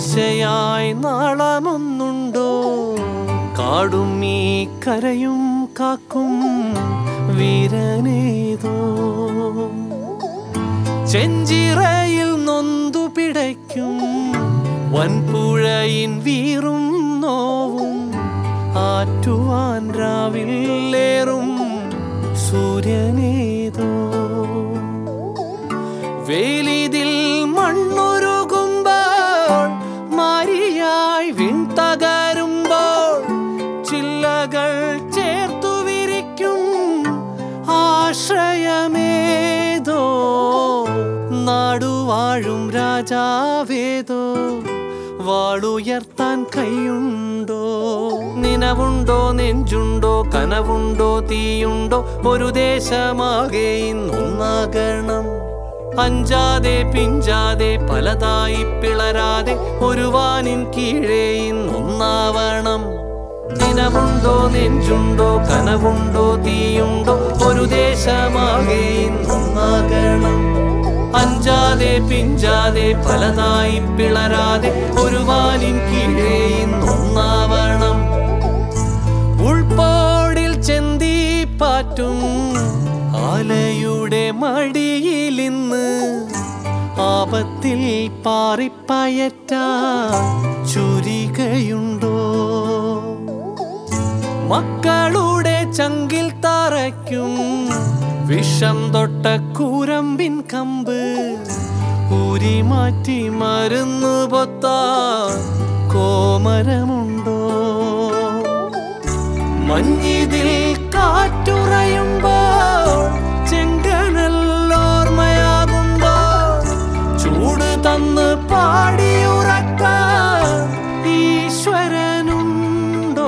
ആശയായി നാളമൊന്നുണ്ടോ? കാടും ഈ കരയും കാക്കും വീരനേതോ. ചെഞ്ചിറയിൽ നൊന്തു പിടയ്ക്കും വൻപുഴയിൻ വീറും നോവും ആറ്റുവാൻ രാവിലേറും സൂര്യനേതോ. വേലിതിൽ മണ്ണുരുകുമ്പോൾ മാരിയായി വിൺതകരുമ്പോൾ ചില്ലകൾ ചേർത്തു വിരിക്കും ആശ്രയമേതോ. നാടുവാഴും രാജാവേതോ വാളുയർത്താൻ കൈയുണ്ടോ? നിനവുണ്ടോ നെഞ്ചുണ്ടോ കനവുണ്ടോ തീയുണ്ടോ? ഒരു ദേശമാകെ ഇന്നൊന്നാകണം. അഞ്ചാതെ പിഞ്ചാതെ പലതായി പിളരാതെ ഒരു വാനിൻ കീഴേ ഇന്നൊന്നാവണം. നിനവുണ്ടോ നെഞ്ചുണ്ടോ കനവുണ്ടോ തീയുണ്ടോ? ഒരു ദേശമാകെ ഇന്നൊന്നാകണം. അഞ്ചാതെ പിഞ്ചാതെ പലതായി പിളരാതെ ഒരു വാനിൻ കീഴേ ഇന്നൊന്നാവണം. ഉൾപ്പോടിൽ ചെന്തിപ്പാറ്റും ആലയുടെ മടിയിലിന്ന് ആപത്തിൽ പാറിപ്പയറ്റാൻ ചുരികയുണ്ടോ? മക്കളുടെ ചങ്കിൽ തറയ്ക്കും വിഷം തൊട്ട കൂരമ്പിൻ കമ്പ് ഊരി മാറ്റി മരുന്നു പൊത്താൻ കോമരമുണ്ടോ? മഞ്ഞിതിൽ കാറ്റുറയുമ്പോൾ ചെങ്കനല്ലോർമ്മയാകുമ്പോൾ ചൂട് തന്ന് പാടിയുറക്കാൻ ഈശ്വരനുണ്ടോ?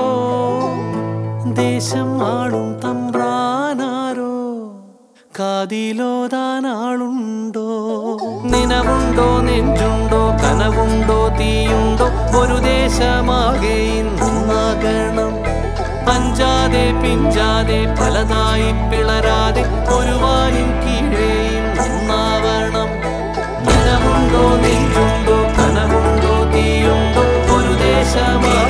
ദേശം ആളും തമ്പ്രാനാരോ കാതിലോതാനാളുണ്ടോ? നിനവുണ്ടോ നെഞ്ചുണ്ടോ കനവുണ്ടോ തീയുണ്ടോ? ഒരു ദേശമാകെ ഇന്നൊന്നാകണം. അഞ്ചാതെ പിഞ്ചാതെ പലതായി പിളരാതെ ഒരു വാനിൻ കീഴേ ഇന്നൊന്നാവണം. നിനവുണ്ടോ നെഞ്ചുണ്ടോ കനവുണ്ടോ തീയുണ്ടോ? ഒരു ദേശമാ